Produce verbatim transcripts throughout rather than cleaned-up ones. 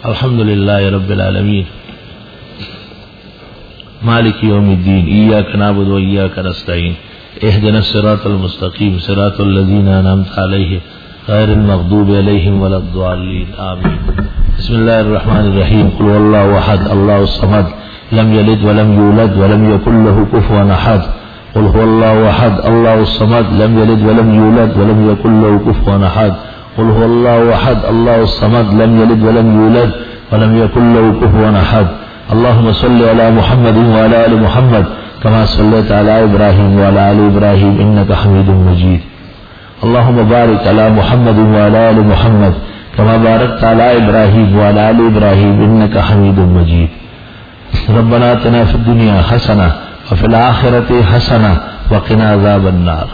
الحمد لله رب العالمين مالك يوم الدين إياك نعبد وإياك نستعين اهدنا الصراط المستقيم صراط الذين أنعمت عليهم غير المغضوب عليهم ولا الضالين آمين. بسم الله الرحمن الرحيم. قل هو الله أحد الله الصمد لم يلد ولم يولد ولم يكن له كفوا أحد. قل هو الله أحد الله الصمد لم يلد ولم يولد ولم يكن له كفوا أحد. قل هو الله أحد الله الصمد لم يلد ولم يولد ولم يكن له كفوا أحد. اللهم صل على محمد وعلى آل محمد كما صليت على إبراهيم وعلى آل إبراهيم إنك حميد مجيد. اللهم بارك على محمد وعلى آل محمد كما باركت على إبراهيم وعلى آل إبراهيم إنك حميد مجيد. ربنا آتنا في الدنيا حسنة وفي الآخرة حسنة وقنا عذاب النار.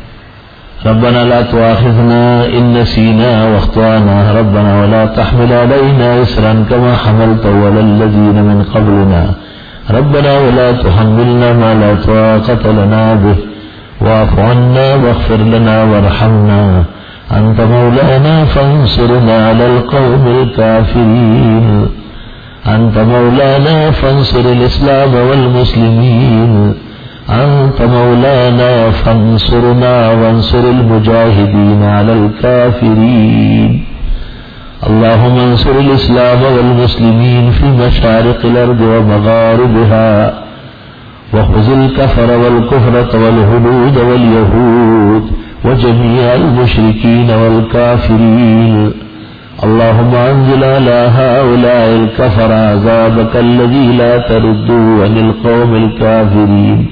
ربنا لا تؤاخذنا إن نسينا واخطأنا ربنا ولا تحمل علينا إصرا كما حملته على الذين من قبلنا ربنا ولا تحملنا ما لا طاقة لنا به واعف عنا واغفر لنا وارحمنا أنت مولانا فانصرنا على القوم الكافرين. أنت مولانا فانصر الإسلام والمسلمين. أنت مولانا فانصرنا وانصر المجاهدين على الكافرين. اللهم انصر الإسلام والمسلمين في مشارق الأرض ومغاربها وخذ الكفر والكفرة والهنود واليهود وجميع المشركين والكافرين. اللهم أنزل على هؤلاء الكفر عذابك الذي لا ترده عن القوم الكافرين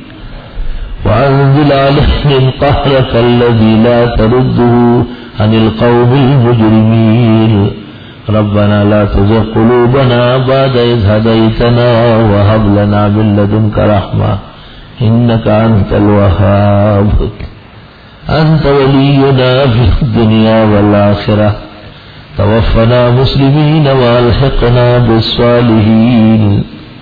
وأنزل عليهم قهرك الذي لا ترده عن القوم المجرمين. ربنا لا تزغ قلوبنا بعد إذ هديتنا وهب لنا من لدنك رحمة إنك أنت الوهاب. أنت ولينا في الدنيا والآخرة توفنا مسلمين وألحقنا بالصالحين.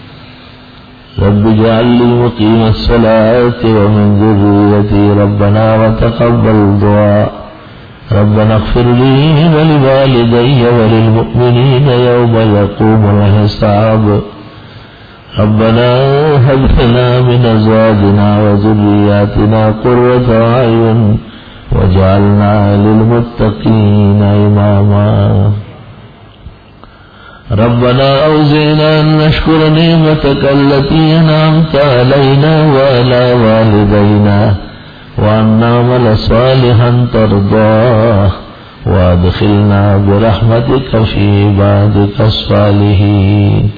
رب اجعل لي مقيم الصلاة ومن ذريتي ربنا وتقبل دعاء. ربنا اغفر لي ولوالدي وللمؤمنين يوم يقوم الحساب. ربنا هب لنا من أزواجنا وذرياتنا قرة أعين واجعلنا للمتقين إماما. ربنا أوزعنا أن نشكر نعمتك التي أنعمت علينا وعلى والدينا وأن نعمل صالحا ترضاه وادخلنا برحمتك في عبادك الصالحين.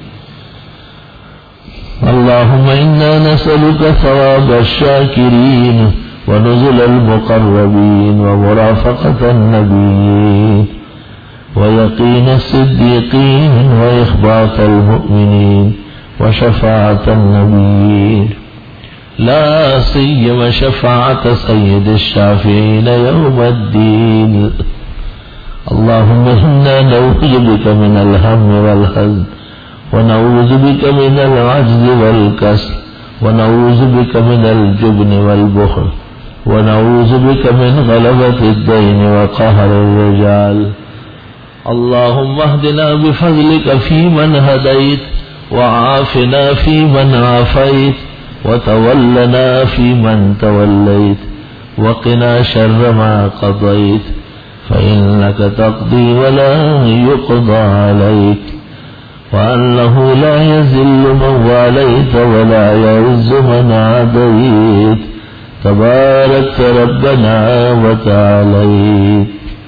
اللهم إنا نسألك ثواب الشاكرين ونزل المقربين ومرافقة النبيين ويقين الصديقين وإخبات المؤمنين وشفاعة النبيين لا سيما شفاعة سيد الشافعين يوم الدين. اللهم إنا نعوذ بك من الهم والحزن ونعوذ بك من العجز والكسل ونعوذ بك من الجبن والبخل ونعوذ بك من غلبة الدين وقهر الرجال. اللهم اهدنا بفضلك فيمن هديت وعافنا فيمن عافيت وتولنا فيمن توليت وقنا شر ما قضيت فإنك تقضي ولا يقضى عليك وأنه لا يذل من واليت ولا يعز من عاديت تباركت ربنا وتعاليت.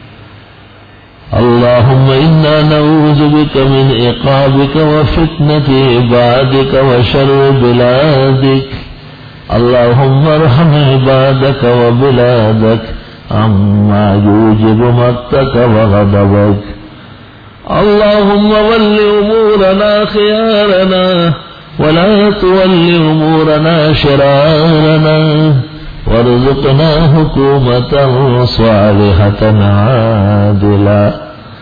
اللهم إنا نعوذ بك من عقابك وفتنة عبادك وشر بلادك. اللهم ارحم عبادك وبلادك عما يوجب مقتك وغضبك. اللهم ول أمورنا خيارنا ولا تول أمورنا شرارنا وارزقنا حكومة صالحة عادلة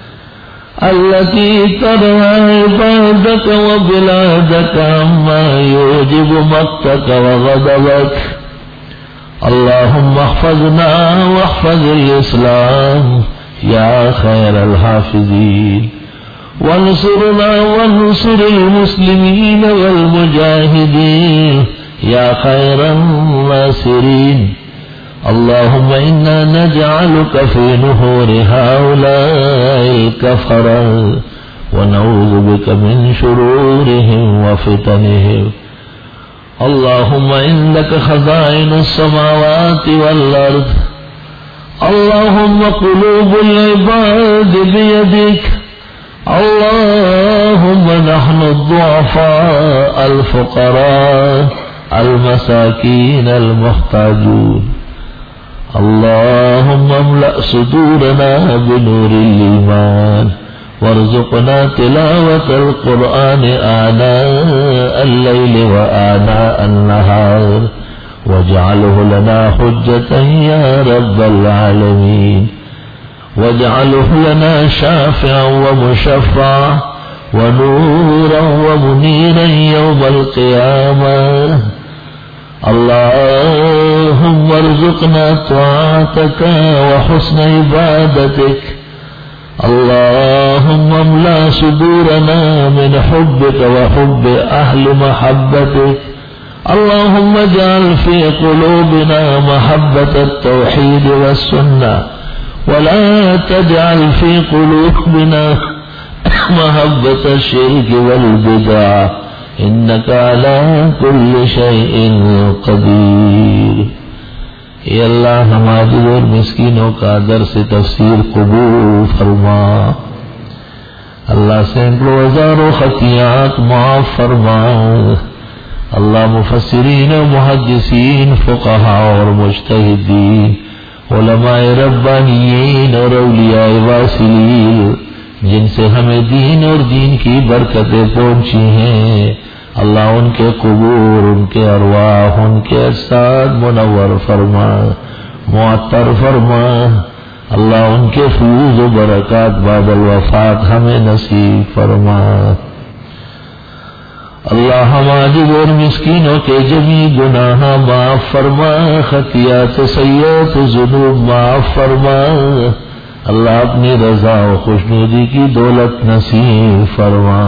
التي ترعى عبادك وبلادك عما يوجب مقتك وغضبك. اللهم احفظنا واحفظ الإسلام يا خير الحافظين وانصرنا وانصر المسلمين والمجاهدين يا خير الناصرين. اللهم إنا نجعلك في نحور هؤلاء الكفرة ونعوذ بك من شرورهم وفتنهم. اللهم عندك خزائن السماوات والأرض. اللهم قلوب العباد بيدك. اللهم نحن الضعفاء الفقراء المساكين المحتاجون. اللهم املأ صدورنا بنور الإيمان وارزقنا تلاوة القرآن آناء الليل وآناء النهار واجعله لنا حجة يا رب العالمين. واجعله لنا شافعا ومشفعا ونورا ومنيرا يوم القيامة. اللهم ارزقنا طاعتك وحسن عبادتك. اللهم املأ صدورنا من حبك وحب أهل محبتك. اللهم اجعل في قلوبنا محبة التوحيد والسنة ولا تجعل في قلوبنا محبة الشرك والبدع إنك على كل شيء قدير. اے اللہ ہمارے اور مسکینوں کا درس تفسیر قبول فرما. اللہ سینکڑوں ہزاروں خطیات معاف فرما. اللہ مفسرین و محدثین فقہاء اور مجتہدین علماء ربانیین اور اولیاء واصلین جن سے ہمیں دین اور دین کی برکتیں پہنچی ہیں، اللہ ان کے قبور، ان کے ارواح، ان کے اجساد منور فرما، معطر فرما. اللہ ان کے فیوز و برکات بعد الوفات ہمیں نصیب فرما. اللہ ہمارے اور مسکینوں کے جمی گناہ معاف فرما، خطیات سیئات ذنوب معاف فرما. اللہ اپنی رضا و خوشنودی کی دولت نصیب فرما.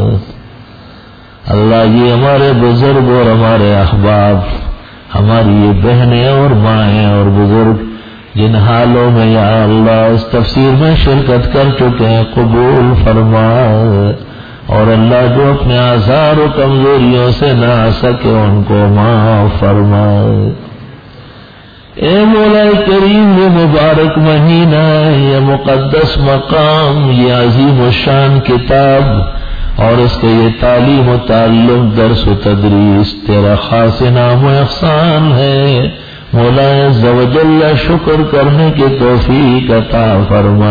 اللہ یہ ہمارے بزرگ اور ہمارے احباب، ہماری یہ بہنیں اور مائیں اور بزرگ جن حالوں میں یا اللہ اس تفسیر میں شرکت کر چکے ہیں قبول فرما. اور اللہ جو اپنے آثار و کمزوریوں سے نہ آ سکے ان کو معاف فرما. اے مولا کریم، یہ مبارک مہینہ، یہ مقدس مقام، یہ عظیم الشان کتاب اور اس کے یہ تعلیم و تعلم، درس و تدریس تیرا خاص انعام و احسان ہے. مولا عز و جل شکر کرنے کی توفیق عطا فرما.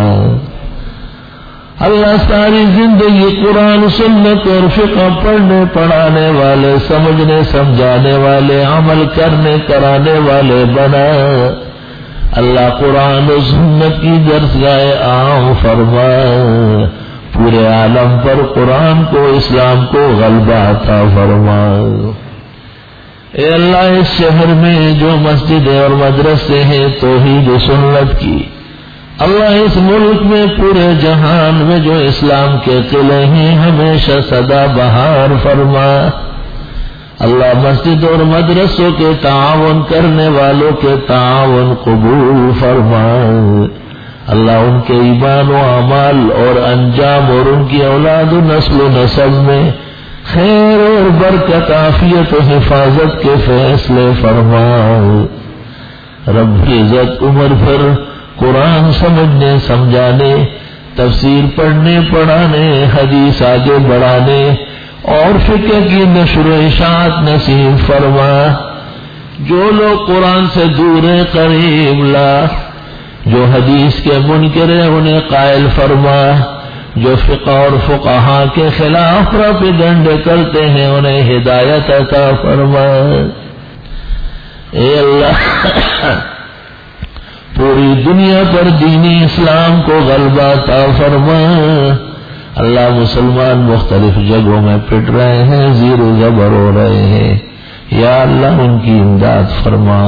اللہ ساری زندگی قرآن سنت اور فقہ پڑھنے پڑھانے والے، سمجھنے سمجھانے والے، عمل کرنے کرانے والے بنا. اللہ قرآن و سنت کی درسگاہ عام فرما. پورے عالم پر قرآن کو، اسلام کو غلبہ عطا فرما. اے اللہ اس شہر میں جو مسجدیں اور مدرسے ہیں توحید و سنت کی، اللہ اس ملک میں پورے جہان میں جو اسلام کے قلعے ہیں ہمیشہ سدا بہار فرما. اللہ مسجد اور مدرسوں کے تعاون کرنے والوں کے تعاون قبول فرما. اللہ ان کے ایمان و اعمال اور انجام اور ان کی اولاد و نسل و نسب میں خیر اور برکت، عافیت و حفاظت کے فیصلے فرما. رب عزت عمر بھر قرآن سمجھنے سمجھانے، تفسیر پڑھنے پڑھانے، حدیث آگے بڑھانے اور فقہ کی نشر و اشاعت نصیب فرما. جو لوگ قرآن سے دور ہیں قریب لا، جو حدیث کے منکر ہیں انہیں قائل فرما، جو فقہ اور فقہاء کے خلاف پروپیگنڈے کرتے ہیں انہیں ہدایت عطا فرما. اے اللہ پوری دنیا پر دینی اسلام کو غلبہ عطا فرما. اللہ مسلمان مختلف جگہوں میں پٹ رہے ہیں، زیر و زبر ہو رہے ہیں، یا اللہ ان کی امداد فرما.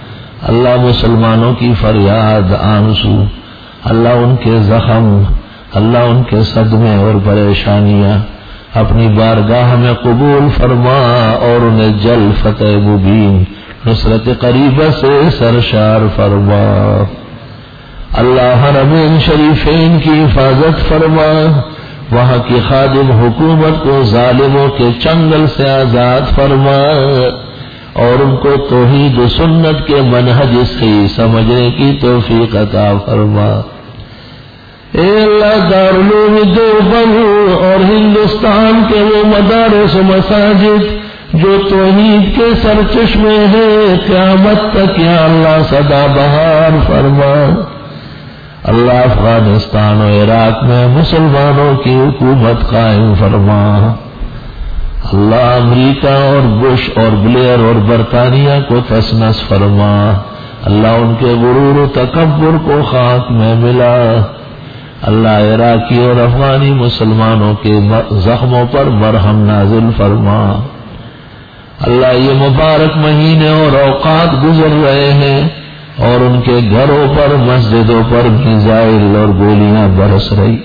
اللہ مسلمانوں کی فریاد آنسو، اللہ ان کے زخم، اللہ ان کے صدمے اور پریشانیاں اپنی بارگاہ میں قبول فرما اور انہیں جل فتح مبین نصرت قریبہ سے سرشار فرما. اللہ حرمین شریفین کی حفاظت فرما، وہاں کی خادم حکومت کو ظالموں کے چنگل سے آزاد فرما اور ان کو توحید و سنت کے منہج صحیح سمجھنے کی توفیق عطا فرما. اے اللہ دارالعلوم دیوبند اور ہندوستان کے وہ مدارس و مساجد جو توحید کے سرچشمے ہیں، قیامت تک یا اللہ سدا بہار فرما. اللہ افغانستان و عراق میں مسلمانوں کی حکومت قائم فرما. اللہ امریکہ اور بش اور بلیئر اور برطانیہ کو تسنس فرما. اللہ ان کے غرور و تکبر کو خاک میں ملا. اللہ عراقی اور افغانی مسلمانوں کے زخموں پر مرہم نازل فرما. اللہ یہ مبارک مہینے اور اوقات گزر رہے ہیں اور ان کے گھروں پر مسجدوں پر میزائل اور گولیاں برس رہی،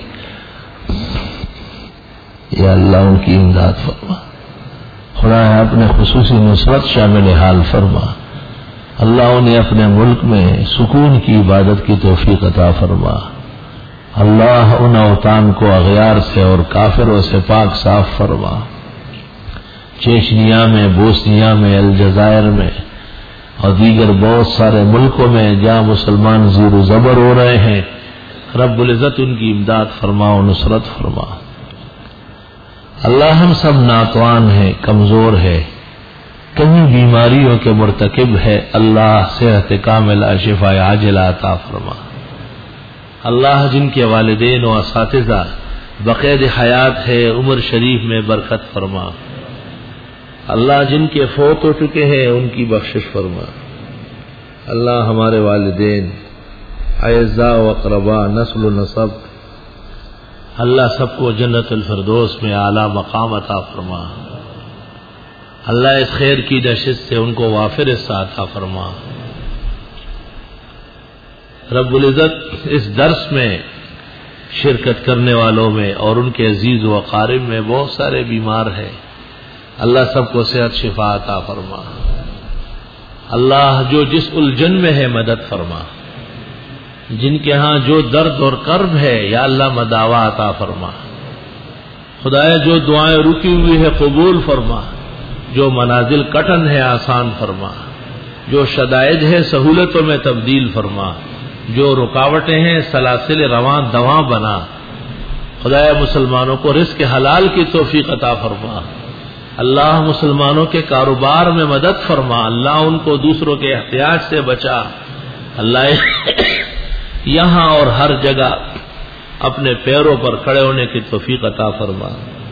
یا اللہ ان کی امداد فرما. خدا اپنے خصوصی نصرت شامل حال فرما. اللہ انہیں اپنے ملک میں سکون کی عبادت کی توفیق عطا فرما. اللہ ان اوطان کو اغیار سے اور کافروں سے پاک صاف فرما. چیچنیا میں، بوسنیا میں، الجزائر میں اور دیگر بہت سارے ملکوں میں جہاں مسلمان زیر و زبر ہو رہے ہیں، رب العزت ان کی امداد فرما و نصرت فرما. اللہ ہم سب ناتوان ہیں، کمزور ہے، کہیں بیماریوں کے مرتکب ہے. اللہ صحت کاملہ شفا عاجلہ عطا فرما. اللہ جن کے والدین و اساتذہ بقید حیات ہے، عمر شریف میں برکت فرما. اللہ جن کے فوت ہو چکے ہیں ان کی بخشش فرما. اللہ ہمارے والدین، اعزاء و اقرباء، نسل و نسب، اللہ سب کو جنت الفردوس میں اعلیٰ مقام عطا فرما. اللہ اس خیر کی نشست سے ان کو وافر حصہ عطا فرما. رب العزت اس درس میں شرکت کرنے والوں میں اور ان کے عزیز و اقارب میں بہت سارے بیمار ہیں، اللہ سب کو صحت شفا عطا فرما. اللہ جو جس الجھن میں ہے مدد فرما. جن کے ہاں جو درد اور کرب ہے یا اللہ مداوا عطا فرما. خدایا جو دعائیں رکی ہوئی ہے قبول فرما. جو منازل کٹن ہے آسان فرما. جو شدائد ہے سہولتوں میں تبدیل فرما. جو رکاوٹیں ہیں سلاسل رواں دواں بنا. خدایا مسلمانوں کو رزق حلال کی توفیق عطا فرما. اللہ مسلمانوں کے کاروبار میں مدد فرما. اللہ ان کو دوسروں کے احتیاج سے بچا. اللہ یہاں اور ہر جگہ اپنے پیروں پر کھڑے ہونے کی توفیق عطا فرما.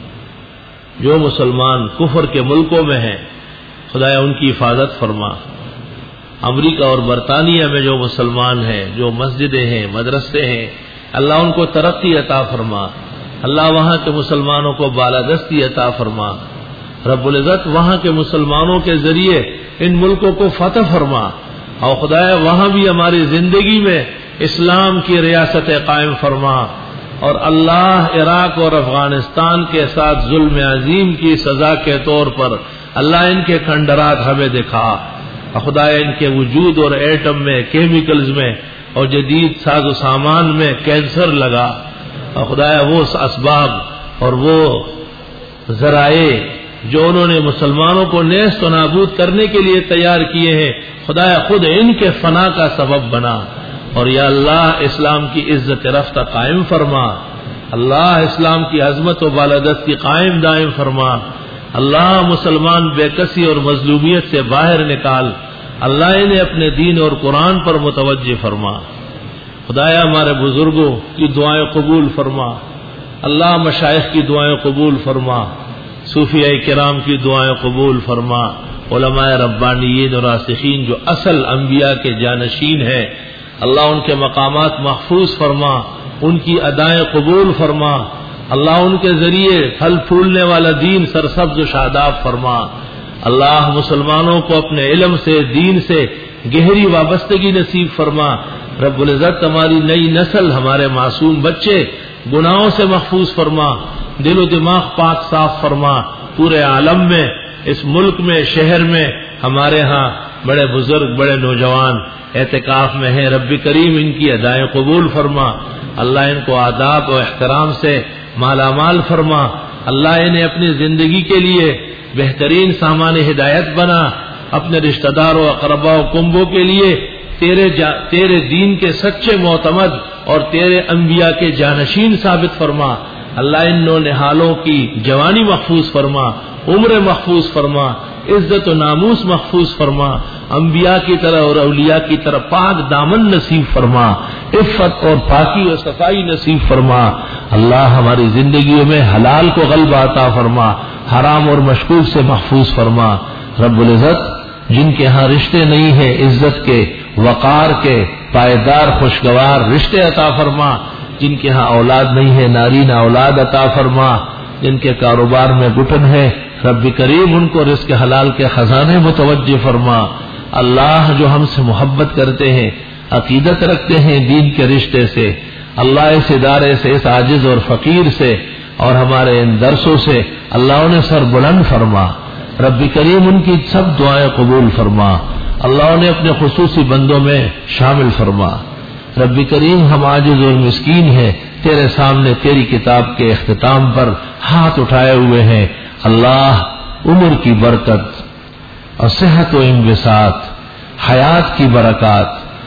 جو مسلمان کفر کے ملکوں میں ہیں خدایا ان کی حفاظت فرما. امریکہ اور برطانیہ میں جو مسلمان ہیں، جو مسجدیں ہیں، مدرسے ہیں، اللہ ان کو ترقی عطا فرما. اللہ وہاں کے مسلمانوں کو بالادستی عطا فرما. رب العزت وہاں کے مسلمانوں کے ذریعے ان ملکوں کو فتح فرما. اور خدایا وہاں بھی ہماری زندگی میں اسلام کی ریاست قائم فرما. اور اللہ عراق اور افغانستان کے ساتھ ظلم عظیم کی سزا کے طور پر اللہ ان کے کھنڈرات ہمیں دکھا. خدایا ان کے وجود اور ایٹم میں، کیمیکلز میں اور جدید ساز و سامان میں کینسر لگا. اور خدایا وہ اسباب اور وہ ذرائع جو انہوں نے مسلمانوں کو نیست و نابود کرنے کے لیے تیار کیے ہیں، خدایا خود ان کے فنا کا سبب بنا. اور یا اللہ اسلام کی عزت رفتہ قائم فرما. اللہ اسلام کی عظمت و بالادستی قائم دائم فرما. اللہ مسلمان بے کسی اور مظلومیت سے باہر نکال. اللہ انہیں اپنے دین اور قرآن پر متوجہ فرما. خدایا ہمارے بزرگوں کی دعائیں قبول فرما. اللہ مشائخ کی دعائیں قبول فرما. صوفیاء کرام کی دعائیں قبول فرما. علماء ربانیین اور راسخین جو اصل انبیاء کے جانشین ہیں، اللہ ان کے مقامات محفوظ فرما. ان کی ادائیں قبول فرما. اللہ ان کے ذریعے پھل پھولنے والا دین سرسبز و شاداب فرما. اللہ مسلمانوں کو اپنے علم سے، دین سے گہری وابستگی نصیب فرما. رب العزت ہماری نئی نسل، ہمارے معصوم بچے گناہوں سے محفوظ فرما، دل و دماغ پاک صاف فرما. پورے عالم میں، اس ملک میں، شہر میں ہمارے ہاں بڑے بزرگ، بڑے نوجوان اعتکاف میں ہیں، رب کریم ان کی ادائیں قبول فرما. اللہ ان کو آداب و احترام سے مالا مال فرما. اللہ انہیں اپنی زندگی کے لیے بہترین سامان ہدایت بنا. اپنے رشتہ داروں، اقربا و کنبوں کے لیے تیرے جا تیرے دین کے سچے معتمد اور تیرے انبیاء کے جانشین ثابت فرما. اللہ ان نو نہالوں کی جوانی محفوظ فرما، عمر محفوظ فرما، عزت و ناموس محفوظ فرما. انبیاء کی طرح اور اولیاء کی طرح پاک دامن نصیب فرما، عفت اور پاکی و صفائی نصیب فرما. اللہ ہماری زندگیوں میں حلال کو غلبہ عطا فرما، حرام اور مشکوک سے محفوظ فرما. رب العزت جن کے ہاں رشتے نہیں ہیں، عزت کے، وقار کے، پائیدار خوشگوار رشتے عطا فرما. جن کے ہاں اولاد نہیں ہے، نارینہ اولاد عطا فرما. جن کے کاروبار میں گھٹن ہے، رب کریم ان کو رزق حلال کے خزانے متوجہ فرما. اللہ جو ہم سے محبت کرتے ہیں، عقیدت رکھتے ہیں دین کے رشتے سے، اللہ اس ادارے سے، اس عاجز اور فقیر سے اور ہمارے ان درسوں سے اللہ انہیں سر بلند فرما. رب کریم ان کی سب دعائیں قبول فرما. اللہ انہیں اپنے خصوصی بندوں میں شامل فرما. رب کریم ہم عاجز اور مسکین ہیں، تیرے سامنے تیری کتاب کے اختتام پر ہاتھ اٹھائے ہوئے ہیں. اللہ عمر کی برکت اور صحت و انبساط، حیات کی برکات،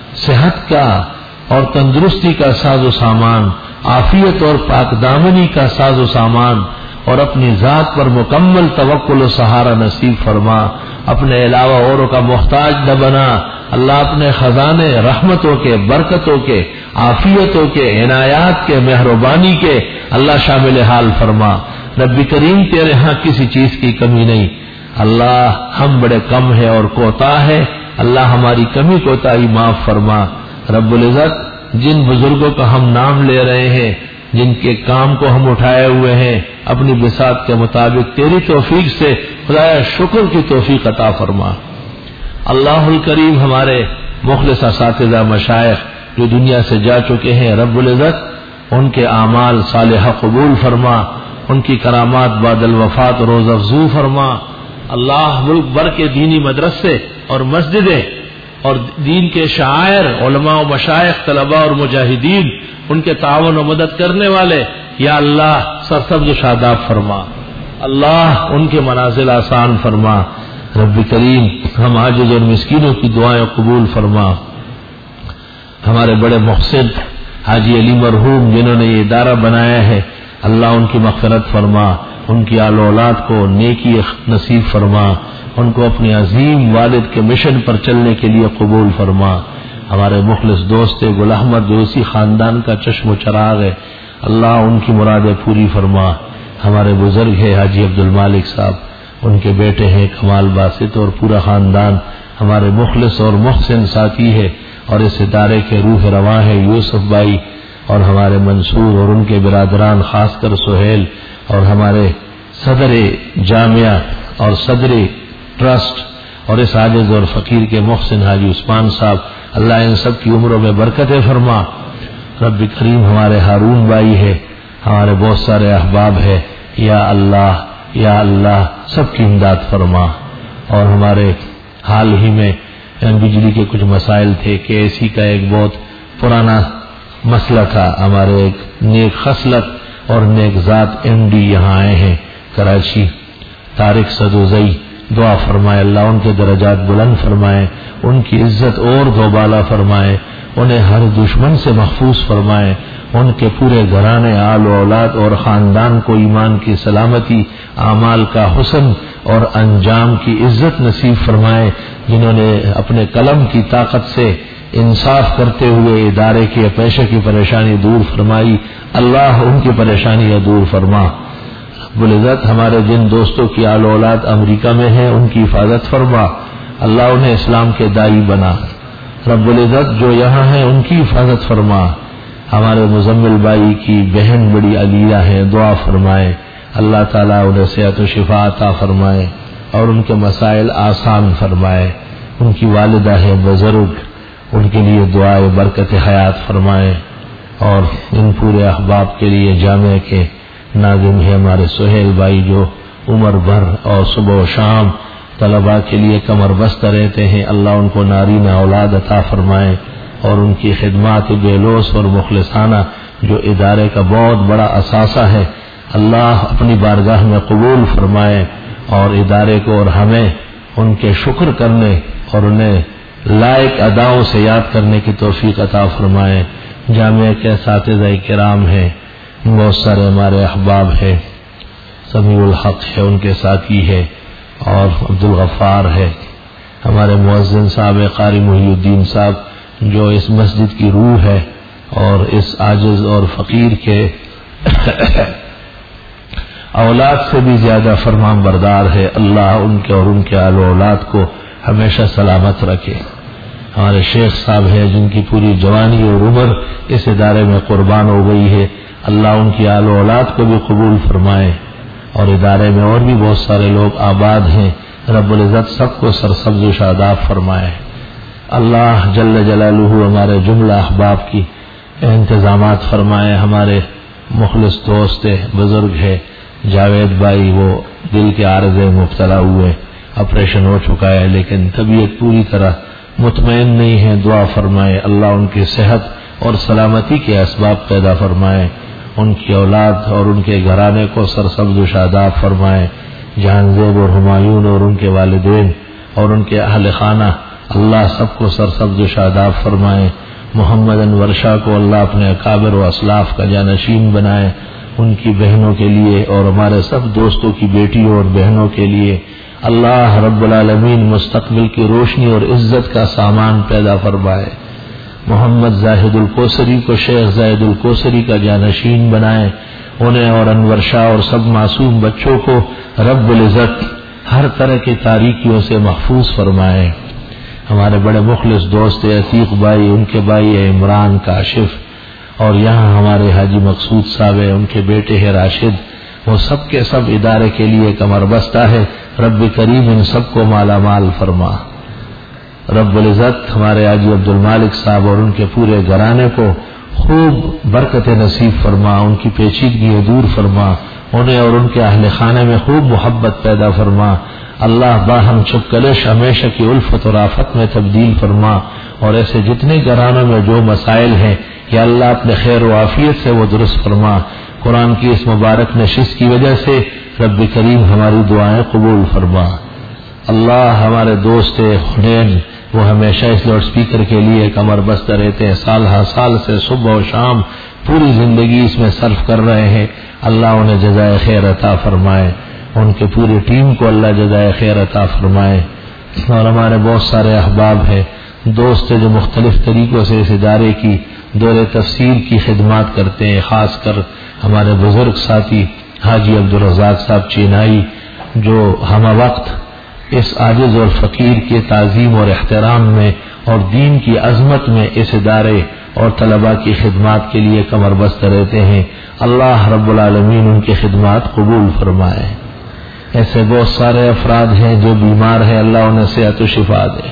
صحت کا اور تندرستی کا ساز و سامان، عافیت اور پاک دامنی کا ساز و سامان اور اپنی ذات پر مکمل توکل و سہارا نصیب فرما. اپنے علاوہ اوروں کا محتاج نہ بنا. اللہ اپنے خزانے رحمتوں کے، برکتوں کے، عافیتوں کے، عنایات کے، مہربانی کے اللہ شامل حال فرما. رب کریم تیرے ہاں کسی چیز کی کمی نہیں. اللہ ہم بڑے کم ہیں اور کوتاہ ہے، اللہ ہماری کمی کوتاہی معاف فرما. رب العزت جن بزرگوں کا ہم نام لے رہے ہیں، جن کے کام کو ہم اٹھائے ہوئے ہیں، اپنی بساط کے مطابق تیری توفیق سے خدایا شکر کی توفیق عطا فرما. اللہ الکریم ہمارے مخلص اساتذہ مشائخ جو دنیا سے جا چکے ہیں، رب العزت ان کے اعمال صالحہ قبول فرما. ان کی کرامات بعد الوفات روز افزو فرما. اللہ ملک بھر کے دینی مدرسے اور مسجدیں اور دین کے شاعر، علماء و مشائخ، طلباء اور مجاہدین، ان کے تعاون و مدد کرنے والے، یا اللہ سرسبز و شاداب فرما. اللہ ان کے منازل آسان فرما. رب کریم ہم عاجز اور مسکینوں کی دعائیں قبول فرما. ہمارے بڑے محسن حاجی علی مرحوم جنہوں نے یہ ادارہ بنایا ہے، اللہ ان کی مغفرت فرما. ان کی آل اولاد کو نیکی نصیب فرما. ان کو اپنے عظیم والد کے مشن پر چلنے کے لیے قبول فرما. ہمارے مخلص دوست گل احمد جو اسی خاندان کا چشم و چراغ ہے، اللہ ان کی مرادیں پوری فرما. ہمارے بزرگ ہے حاجی عبد المالک صاحب، ان کے بیٹے ہیں کمال باسط اور پورا خاندان ہمارے مخلص اور محسن ساتھی ہے، اور اس ادارے کے روح رواں ہے یوسف بھائی اور ہمارے منصور اور ان کے برادران، خاص کر سہیل اور ہمارے صدر جامعہ اور صدر ٹرسٹ اور اس عاجز اور فقیر کے محسن حاجی عثمان صاحب. اللہ ان سب کی عمروں میں برکتیں فرما. رب کریم ہمارے ہارون بھائی ہے، ہمارے بہت سارے احباب ہے، یا اللہ یا اللہ سب کی امداد فرما. اور ہمارے حال ہی میں بجلی کے کچھ مسائل تھے کہ اے سی کا ایک بہت پرانا مسئلہ تھا. ہمارے ایک نیک خصلت اور نیک ذات ایم ڈی یہاں آئے ہیں کراچی، طارق صدوزئی، دعا فرمائے اللہ ان کے درجات بلند فرمائے، ان کی عزت اور دوبالا فرمائے، انہیں ہر دشمن سے محفوظ فرمائے، ان کے پورے گھرانے، آل و اولاد اور خاندان کو ایمان کی سلامتی، اعمال کا حسن اور انجام کی عزت نصیب فرمائے. جنہوں نے اپنے قلم کی طاقت سے انصاف کرتے ہوئے ادارے کے پیشے کی پریشانی دور فرمائی، اللہ ان کی پریشانیاں دور فرما. رب العزت ہمارے جن دوستوں کی آل اولاد امریکہ میں ہیں ان کی حفاظت فرما، اللہ انہیں اسلام کے داعی بنا. رب العزت جو یہاں ہیں ان کی حفاظت فرما. ہمارے مزمل بھائی کی بہن بڑی علیہ ہے، دعا فرمائے اللہ تعالیٰ انہیں صحت و شفا عطا فرمائے اور ان کے مسائل آسان فرمائے. ان کی والدہ ہے بزرگ، ان کے لیے دعائے برکت حیات فرمائے. اور ان پورے احباب کے لیے جامعہ کے ناظم ہے ہمارے سہیل بھائی جو عمر بھر اور صبح و شام طلباء کے لیے کمر بستہ رہتے ہیں. اللہ ان کو نارینہ اولاد عطا فرمائے اور ان کی خدمات بے لوث اور مخلصانہ جو ادارے کا بہت بڑا اثاثہ ہے اللہ اپنی بارگاہ میں قبول فرمائے اور ادارے کو اور ہمیں ان کے شکر کرنے اور انہیں لائق اداؤں سے یاد کرنے کی توفیق عطا فرمائے. جامعہ کے اساتذہ کرام ہیں, بہت سارے ہمارے احباب ہیں, سمیع الحق ہے ان کے ساتھی ہے اور عبدالغفار ہے, ہمارے مؤذن صاحب قاری محی الدین صاحب جو اس مسجد کی روح ہے اور اس عاجز اور فقیر کے اولاد سے بھی زیادہ فرمان بردار ہے. اللہ ان کے اور ان کے آل و اولاد کو ہمیشہ سلامت رکھے. ہمارے شیخ صاحب ہیں جن کی پوری جوانی اور عمر اس ادارے میں قربان ہو گئی ہے, اللہ ان کی آل و اولاد کو بھی قبول فرمائے. اور ادارے میں اور بھی بہت سارے لوگ آباد ہیں, رب العزت سب کو سرسبز و شاداب فرمائے. اللہ جل جلالہ ہمارے جملہ احباب کی انتظامات فرمائے. ہمارے مخلص دوست بزرگ ہے جاوید بھائی, وہ دل کے عارضے مبتلا ہوئے, آپریشن ہو چکا ہے لیکن طبیعت پوری طرح مطمئن نہیں ہے. دعا فرمائے اللہ ان کی صحت اور سلامتی کے اسباب پیدا فرمائے, ان کی اولاد اور ان کے گھرانے کو سرسبز و شاداب فرمائے. جہانزیب اور ہمایون اور ان کے والدین اور ان کے اہل خانہ اللہ سب کو سرسبز و شاداب فرمائے. محمد انور شاہ کو اللہ اپنے اکابر و اسلاف کا جانشین بنائے, ان کی بہنوں کے لیے اور ہمارے سب دوستوں کی بیٹیوں اور بہنوں کے لیے اللہ رب العالمین مستقبل کی روشنی اور عزت کا سامان پیدا فرمائے. محمد زاہد الکوثری کو شیخ زاہد الکوثری کا جانشین بنائے, انہیں اور انور شاہ اور سب معصوم بچوں کو رب العزت ہر طرح کی تاریکیوں سے محفوظ فرمائے. ہمارے بڑے مخلص دوست عتیق بھائی, ان کے بھائی عمران کاشف, اور یہاں ہمارے حاجی مقصود صاحب ہیں, ان کے بیٹے ہیں راشد, وہ سب کے سب ادارے کے لیے کمر بستہ ہے. رب کریم ان سب کو مالا مال فرما. رب العزت ہمارے حاجی عبد المالک صاحب اور ان کے پورے گھرانے کو خوب برکت نصیب فرما, ان کی پیچیدگی دور فرما, انہیں اور ان کے اہل خانے میں خوب محبت پیدا فرما. اللہ باہم چپکلش ہمیشہ کی الفت اور آفت میں تبدیل فرما, اور ایسے جتنے گھرانوں میں جو مسائل ہیں یا اللہ اپنے خیر و عافیت سے وہ درست فرما. قرآن کی اس مبارک نشست کی وجہ سے رب کریم ہماری دعائیں قبول فرما. اللہ ہمارے دوست حنین وہ ہمیشہ اس لاؤڈ اسپیکر کے لیے کمر بستہ رہتے ہیں, سال ہر سال سے صبح و شام پوری زندگی اس میں صرف کر رہے ہیں. اللہ انہیں جزائے خیر عطا فرمائے, ان کے پوری ٹیم کو اللہ جزائے خیر عطا فرمائے. اور ہمارے بہت سارے احباب ہیں, دوست جو مختلف طریقوں سے اس ادارے کی دور تفسیر کی خدمات کرتے ہیں, خاص کر ہمارے بزرگ ساتھی حاجی عبدالرزاق صاحب چینائی جو ہم وقت اس عاجز اور فقیر کے تعظیم اور احترام میں اور دین کی عظمت میں اس ادارے اور طلباء کی خدمات کے لیے کمر بستہ رہتے ہیں. اللہ رب العالمین ان کی خدمات قبول فرمائے. ایسے بہت سارے افراد ہیں جو بیمار ہیں, اللہ انہیں صحت و شفا دے.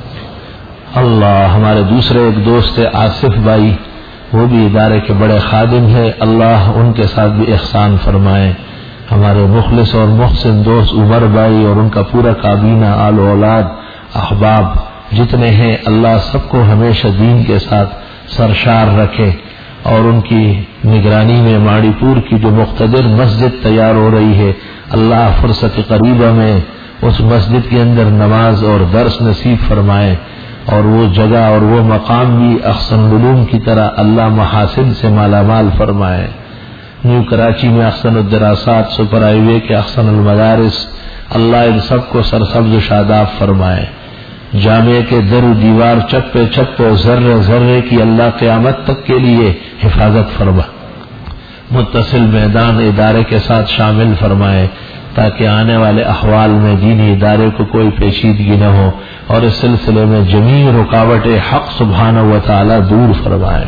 اللہ ہمارے دوسرے ایک دوست آصف بھائی, وہ بھی ادارے کے بڑے خادم ہیں, اللہ ان کے ساتھ بھی احسان فرمائے. ہمارے مخلص اور محسن دوست عمر بھائی اور ان کا پورا کابینہ آل و اولاد احباب جتنے ہیں, اللہ سب کو ہمیشہ دین کے ساتھ سرشار رکھے. اور ان کی نگرانی میں ماڑی پور کی جو مقتدر مسجد تیار ہو رہی ہے, اللہ فرصت قریبہ میں اس مسجد کے اندر نماز اور درس نصیب فرمائے, اور وہ جگہ اور وہ مقام بھی احسن العلوم کی طرح اللہ محاسن سے مالا مال فرمائے. نیو کراچی میں احسن الدراسات, سپر ہائی وے کے احسن المدارس, اللہ ان سب کو سرسبز و شاداب فرمائے. جامعہ کے در و دیوار چپے چپے ذرے ذرے کی اللہ قیامت تک کے لیے حفاظت فرما, متصل میدان ادارے کے ساتھ شامل فرمائے تاکہ آنے والے احوال میں دینی ادارے کو کوئی پیچیدگی نہ ہو, اور اس سلسلے میں جمیع رکاوٹیں حق سبحانہ و تعالی دور فرمائے.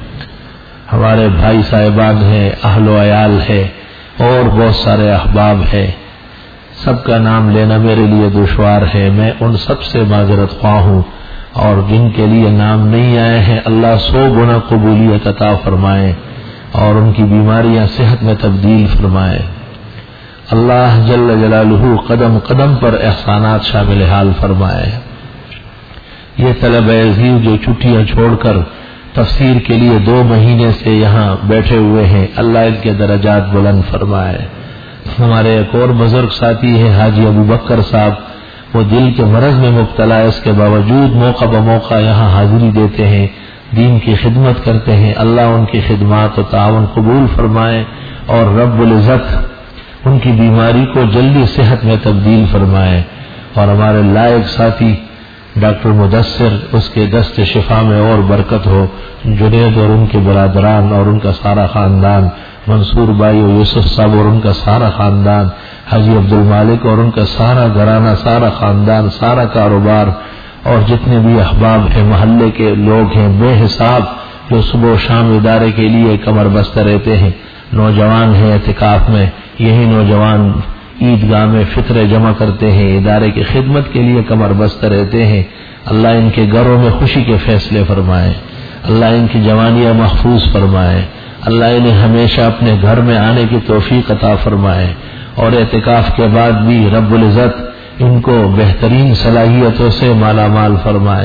ہمارے بھائی صاحبان ہیں, اہل و عیال ہے, اور بہت سارے احباب ہیں, سب کا نام لینا میرے لیے دشوار ہے. میں ان سب سے معذرت خواہ ہوں, اور جن کے لیے نام نہیں آئے ہیں اللہ سو گنا قبولیت عطا فرمائے اور ان کی بیماریاں صحت میں تبدیل فرمائے. اللہ جل جلالہ قدم قدم پر احسانات شامل حال فرمائے. یہ طلبہ عزیز جو چھٹیاں چھوڑ کر تفسیر کے لیے دو مہینے سے یہاں بیٹھے ہوئے ہیں اللہ ان کے درجات بلند فرمائے. ہمارے ایک اور بزرگ ساتھی ہیں حاجی ابو بکر صاحب، وہ دل کے مرض میں مبتلا ہے، اس کے باوجود موقع بموقع یہاں حاضری دیتے ہیں، دین کی خدمت کرتے ہیں. اللہ ان کی خدمات و تعاون قبول فرمائے اور رب العزت ان کی بیماری کو جلدی صحت میں تبدیل فرمائے. اور ہمارے لائق ساتھی ڈاکٹر مدثر، اس کے دست شفا میں اور برکت ہو. جنید اور ان کے برادران اور ان کا سارا خاندان، منصور بھائی اور یوسف صاحب اور ان کا سارا خاندان، حاجی عبد المالک اور ان کا سارا گھرانہ، سارا خاندان، سارا کاروبار، اور جتنے بھی احباب ہیں، محلے کے لوگ ہیں بے حساب جو صبح و شام ادارے کے لیے کمر بستہ رہتے ہیں. نوجوان ہیں اعتکاف میں، یہی نوجوان عیدگاہ میں فطرے جمع کرتے ہیں، ادارے کی خدمت کے لیے کمر بستہ رہتے ہیں. اللہ ان کے گھروں میں خوشی کے فیصلے فرمائے، اللہ ان کی جوانیاں محفوظ فرمائے، اللہ انہیں ہمیشہ اپنے گھر میں آنے کی توفیق عطا فرمائے. اور اعتکاف کے بعد بھی رب العزت ان کو بہترین صلاحیتوں سے مالا مال فرمائے.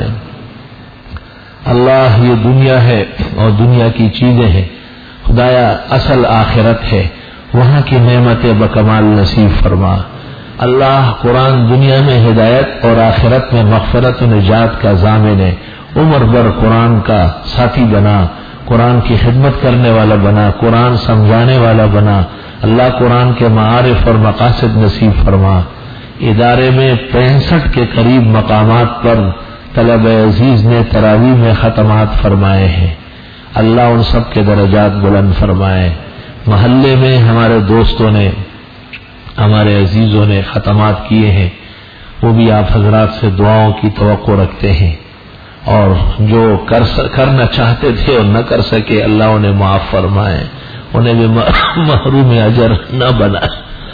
اللہ یہ دنیا ہے اور دنیا کی چیزیں ہیں، خدایا اصل آخرت ہے، وہاں کی نعمتیں بکمال نصیب فرما. اللہ قرآن دنیا میں ہدایت اور آخرت میں مغفرت و نجات کا ضامن ہے. عمر بھر قرآن کا ساتھی بنا، قرآن کی خدمت کرنے والا بنا، قرآن سمجھانے والا بنا. اللہ قرآن کے معارف اور مقاصد نصیب فرما. ادارے میں پینسٹھ کے قریب مقامات پر طلبہ عزیز نے تراویح میں ختمات فرمائے ہیں، اللہ ان سب کے درجات بلند فرمائے. محلے میں ہمارے دوستوں نے، ہمارے عزیزوں نے ختمات کیے ہیں، وہ بھی آپ حضرات سے دعاؤں کی توقع رکھتے ہیں، اور جو کر کرنا چاہتے تھے اور نہ کر سکے اللہ انہیں معاف فرمائے، انہیں بھی محروم اجر نہ بنائے.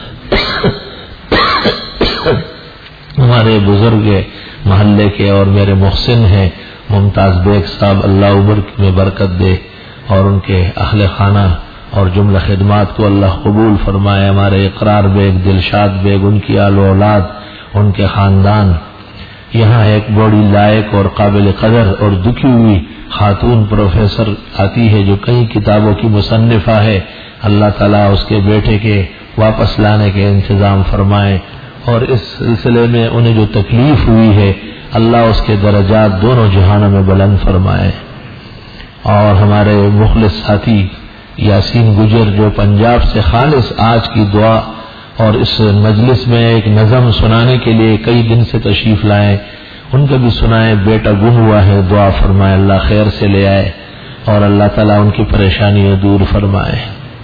ہمارے بزرگ محلے کے اور میرے محسن ہیں ممتاز بیگ صاحب، اللہ عمر میں برکت دے اور ان کے اہل خانہ اور جملہ خدمات کو اللہ قبول فرمائے. ہمارے اقرار بیگ، دلشاد بیگ، ان کی آل و اولاد، ان کے خاندان. یہاں ایک بڑی لائق اور قابل قدر اور دکھی ہوئی خاتون پروفیسر آتی ہے جو کئی کتابوں کی مصنفہ ہے، اللہ تعالیٰ اس کے بیٹے کے واپس لانے کے انتظام فرمائے. اور اس سلسلے میں انہیں جو تکلیف ہوئی ہے اللہ اس کے درجات دونوں جہانوں میں بلند فرمائے. اور ہمارے مخلص ساتھی یاسین گجر جو پنجاب سے خالص آج کی دعا اور اس مجلس میں ایک نظم سنانے کے لیے کئی دن سے تشریف لائے، ان کا بھی سنائے. بیٹا گم ہوا ہے، دعا فرمائے اللہ خیر سے لے آئے اور اللہ تعالیٰ ان کی پریشانیاں دور فرمائے.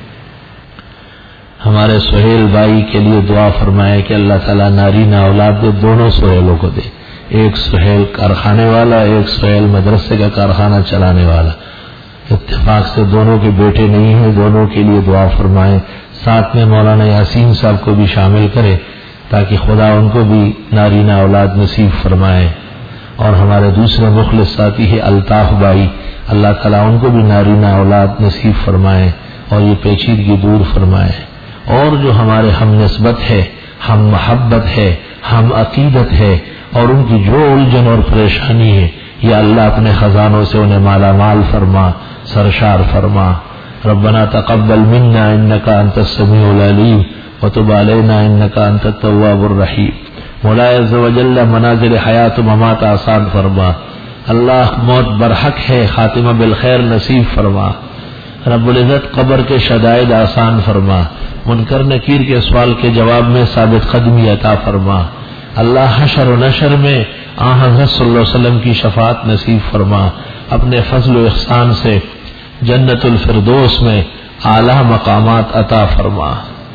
ہمارے سہیل بھائی کے لیے دعا فرمائے کہ اللہ تعالیٰ ناری نہ اولاد دے، دونوں سہیلوں کو دے. ایک سہیل کارخانے والا، ایک سہیل مدرسے کا کارخانہ چلانے والا. اتفاق سے دونوں کے بیٹے نہیں ہیں، دونوں کے لیے دعا فرمائے. ساتھ میں مولانا یاسین صاحب کو بھی شامل کرے تاکہ خدا ان کو بھی نارینہ اولاد نصیب فرمائے. اور ہمارے دوسرے مخلص ساتھی ہے الطاف بھائی، اللہ تعالیٰ ان کو بھی نارینہ اولاد نصیب فرمائے اور یہ پیچیدگی دور فرمائے. اور جو ہمارے ہم نسبت ہے، ہم محبت ہے، ہم عقیدت ہے، اور ان کی جو الجھن اور پریشانی ہے یہ اللہ اپنے خزانوں سے انہیں مالا مال فرما، سرشار فرما. ربنا تقبل منا انك انت السميع العليم وتب علينا انك انت التواب الرحيم. مولا عز وجل منازل حیات و ممات آسان فرما. اللہ موت برحق ہے، خاتمہ بالخیر نصیب فرما. رب العزت قبر کے شدائد آسان فرما. منکر نکیر کے سوال کے جواب میں ثابت قدمی عطا فرما. اللہ حشر و نشر میں آن حضرت صلی اللہ علیہ وسلم کی شفاعت نصیب فرما. اپنے فضل و احسان سے جنت الفردوس میں اعلیٰ مقامات عطا فرما.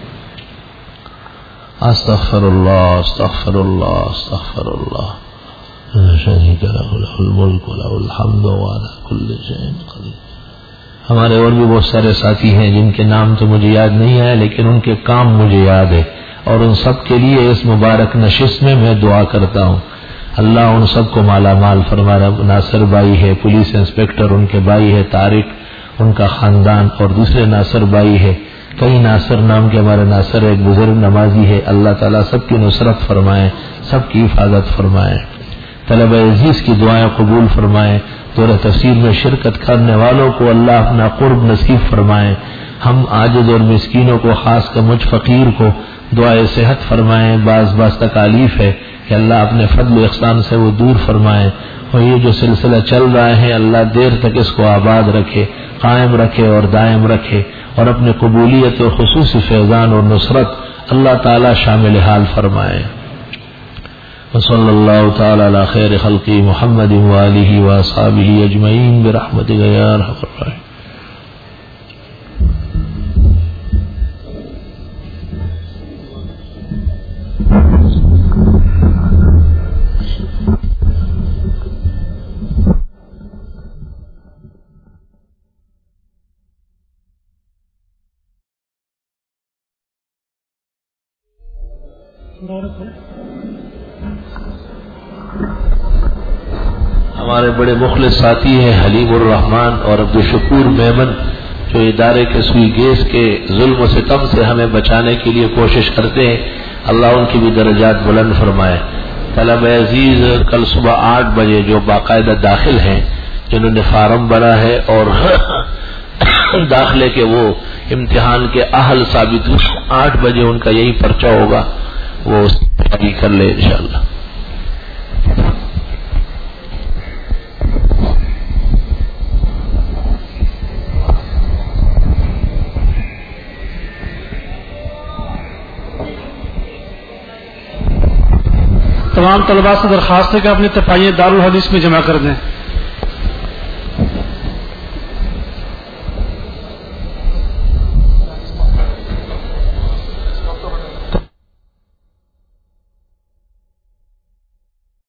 استغفر اللہ استغفر اللہ استغفر اللہ شریک لہ لہ الملک ولہ الحمد وعلی کل شیء قدیر. ہمارے اور بھی بہت سارے ساتھی ہیں جن کے نام تو مجھے یاد نہیں آئے لیکن ان کے کام مجھے یاد ہے، اور ان سب کے لیے اس مبارک نشست میں میں دعا کرتا ہوں. اللہ ان سب کو مالا مال فرما رہا. ناصر بھائی ہے پولیس انسپکٹر، ان کے بھائی ہے طارق، ان کا خاندان، اور دوسرے ناصر بھائی ہے، کئی ناصر نام کے ہمارے ناصر ایک بزرگ نمازی ہے. اللہ تعالیٰ سب کی نصرت فرمائے، سب کی حفاظت فرمائے. طلبہ عزیز کی دعائیں قبول فرمائے. دورہ تفسیر میں شرکت کرنے والوں کو اللہ اپنا قرب نصیب فرمائے. ہم عاجز اور مسکینوں کو، خاص کر مجھ فقیر کو دعائے صحت فرمائے. بعض بعض تکالیف ہے کہ اللہ اپنے فضل و احسان سے وہ دور فرمائے. اور یہ جو سلسلہ چل رہا ہے اللہ دیر تک اس کو آباد رکھے، قائم رکھے اور دائم رکھے، اور اپنے قبولیت و خصوصی فیضان اور نصرت اللہ تعالی شامل حال فرمائے. وصلی اللہ تعالی علی خیر خلقی محمد وآلہ واصحابہ اجمعین برحمتک یا ارحم الراحمین. ہمارے بڑے مخلص ساتھی ہیں حلیم الرحمان اور عبدالشکور میمن، جو ادارے کے سوئی گیس کے ظلم و ستم سے ہمیں بچانے کے لیے کوشش کرتے ہیں. اللہ ان کی بھی درجات بلند فرمائے. طلبہ عزیز کل صبح آٹھ بجے جو باقاعدہ داخل ہیں، جنہوں نے فارم بھرا ہے اور داخلے کے وہ امتحان کے اہل ثابت ہوئے، آٹھ بجے ان کا یہی پرچہ ہوگا، وہ تیاری کر لے انشاءاللہ. تمام طلباء سے درخواست ہے کہ اپنی تپائیاں دارالحدیث میں جمع کر دیں.